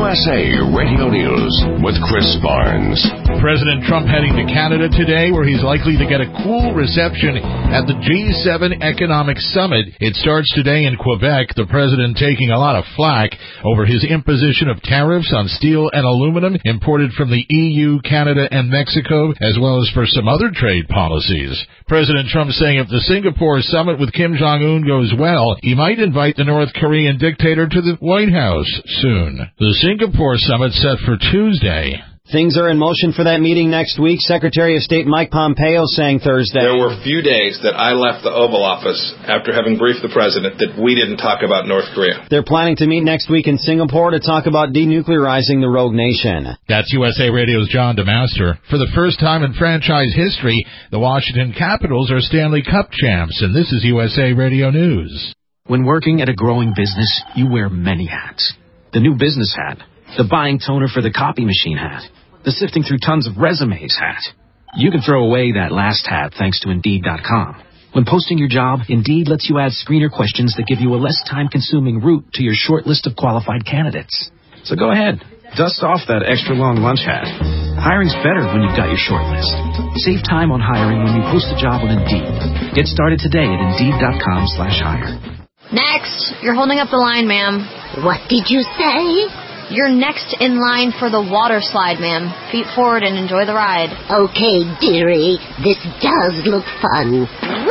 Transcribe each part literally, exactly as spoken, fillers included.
S A Radio News with Chris Barnes. President Trump heading to Canada today, where he's likely to get a cool reception at the G seven Economic Summit. It starts today in Quebec, the president taking a lot of flack over his imposition of tariffs on steel and aluminum imported from the E U, Canada, and Mexico, as well as for some other trade policies. President Trump saying if the Singapore summit with Kim Jong-un goes well, he might invite the North Korean dictator to the White House soon. The Singapore summit set for Tuesday. Things are in motion for that meeting next week. Secretary of State Mike Pompeo saying Thursday. There were few days that I left the Oval Office after having briefed the president that we didn't talk about North Korea. They're planning to meet next week in Singapore to talk about denuclearizing the rogue nation. That's U S A Radio's John DeMaster. For the first time in franchise history, the Washington Capitals are Stanley Cup champs, and this is U S A Radio News. When working at a growing business, you wear many hats. The new business hat, the buying toner for the copy machine hat, the sifting through tons of resumes hat. You can throw away that last hat thanks to Indeed dot com. When posting your job, Indeed lets you add screener questions that give you a less time-consuming route to your short list of qualified candidates. So go ahead, dust off that extra-long lunch hat. Hiring's better when you've got your short list. Save time on hiring when you post a job on Indeed. Get started today at Indeed dot com slash hire. Next, you're holding up the line, ma'am. What did you say? You're next in line for the water slide, ma'am. Feet forward and enjoy the ride. Okay, dearie. This does look fun.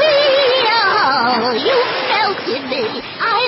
Whee-oh! You melted me. I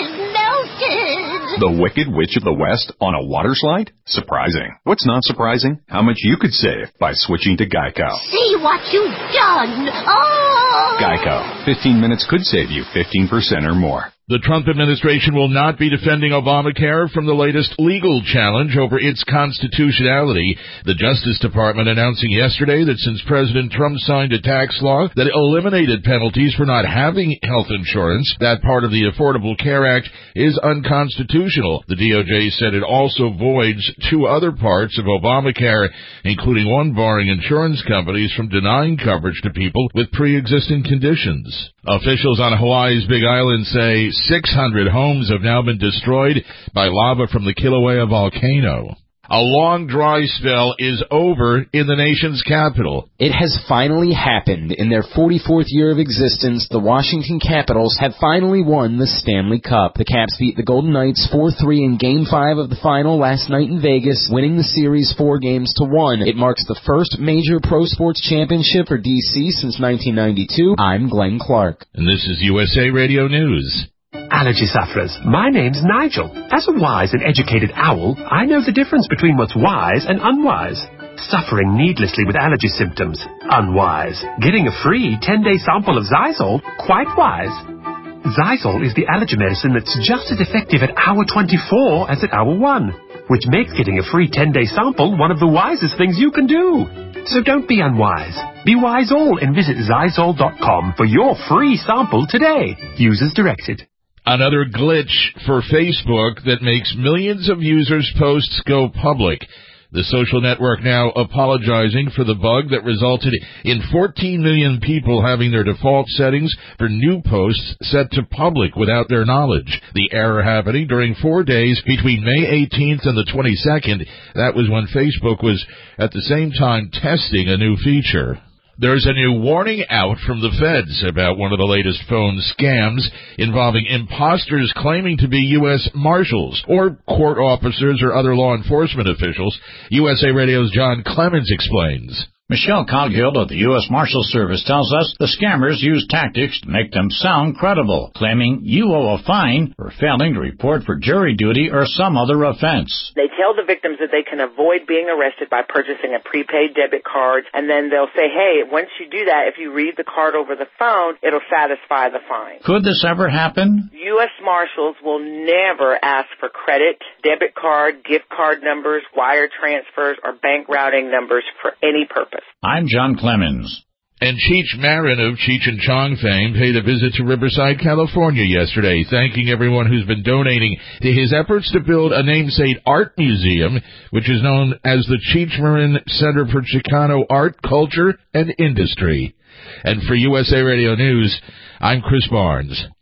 melted. The Wicked Witch of the West on a water slide? Surprising. What's not surprising? How much you could save by switching to Geico. See what you've done. Oh! Geico. fifteen minutes could save you fifteen percent or more. The Trump administration will not be defending Obamacare from the latest legal challenge over its constitutionality. The Justice Department announcing yesterday that since President Trump signed a tax law that eliminated penalties for not having health insurance, that part of the Affordable Care Act is unconstitutional. The D O J said it also voids two other parts of Obamacare, including one barring insurance companies from denying coverage to people with pre-existing conditions. Officials on Hawaii's Big Island say six hundred homes have now been destroyed by lava from the Kilauea volcano. A long dry spell is over in the nation's capital. It has finally happened. In their forty-fourth year of existence, the Washington Capitals have finally won the Stanley Cup. The Caps beat the Golden Knights four three in Game five of the final last night in Vegas, winning the series four games to one. It marks the first major pro sports championship for D C since nineteen ninety-two. I'm Glenn Clark. And this is U S A Radio News. Allergy sufferers, my name's Nigel. As a wise and educated owl, I know the difference between what's wise and unwise. Suffering needlessly with allergy symptoms, unwise. Getting a free ten-day sample of Zysol, quite wise. Zysol is the allergy medicine that's just as effective at hour twenty-four as at hour one, which makes getting a free ten-day sample one of the wisest things you can do. So don't be unwise. Be wise all and visit Zysol dot com for your free sample today. Use as directed. Another glitch for Facebook that makes millions of users' posts go public. The social network now apologizing for the bug that resulted in fourteen million people having their default settings for new posts set to public without their knowledge. The error happening during four days between May eighteenth and the twenty-second. That was when Facebook was at the same time testing a new feature. There's a new warning out from the feds about one of the latest phone scams involving imposters claiming to be U S Marshals or court officers or other law enforcement officials. U S A Radio's John Clemens explains. Michelle Coghill of the U S Marshal Service tells us the scammers use tactics to make them sound credible, claiming you owe a fine for failing to report for jury duty or some other offense. They tell the victims that they can avoid being arrested by purchasing a prepaid debit card, and then they'll say, hey, once you do that, if you read the card over the phone, it'll satisfy the fine. Could this ever happen? U S Marshals will never ask for credit, debit card, gift card numbers, wire transfers, or bank routing numbers for any purpose. I'm John Clemens. And Cheech Marin of Cheech and Chong fame paid a visit to Riverside, California yesterday, thanking everyone who's been donating to his efforts to build a namesake art museum, which is known as the Cheech Marin Center for Chicano Art, Culture, and Industry. And for U S A Radio News, I'm Chris Barnes.